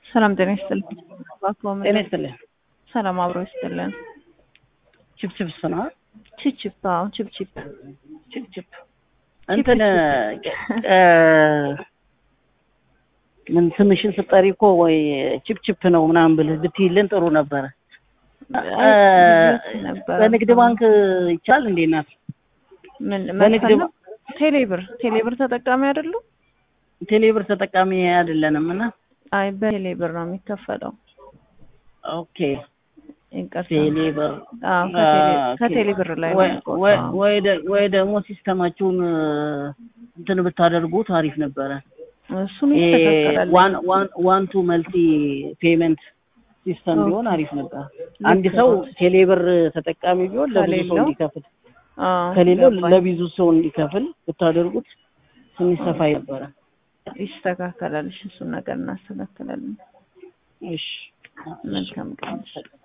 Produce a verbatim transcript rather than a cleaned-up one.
ሰላም ጤና ይስጥልኝ። ባክዎን ጤና ይስጥልኝ። ሰላም አብሮ ይስጥልን። ችፕችፕ ነው። ችፕችፕ አዎ፣ ችፕችፕ ችፕችፕ እንትን ምን ስምሽን ስጠሪ እኮ ወይ ችፕችፕ ነው ምናምን ብለህ ብትይልን ጥሩ ነበረ። በንግድ ባንክ ይቻል እንዴ ናት? ምን በንግድ ቴሌብር ቴሌብር ተጠቃሚ አይደሉ? ቴሌብር ተጠቃሚ አይደለንም እና አይ በቴሌብር ነው የሚከፈለው። ኦኬ ይቅርታ ቴሌብር አዎ ከቴሌብር ላይ ነው። ወይ ወይ ደግሞ ሲስተማችሁን እንትን ብታደርጉት አሪፍ ነበረ። እሱም ይስተካከላል። ዋን ዋን ዋን ቱ መልቲ ፔመንት ሲስተም ቢሆን አሪፍ ነበር። አንድ ሰው ቴሌብር ተጠቃሚ ቢሆን ለብዙ ሰው እንዲከፍል አዎ ከሌለው ለብዙ ሰው እንዲከፍል ብታደርጉት ትንሽ ሰፋ ይነበረ። ይስተካከላል። እሺ እሱን ነገር እናስተካክላለን። እሺ መልካም ቀን።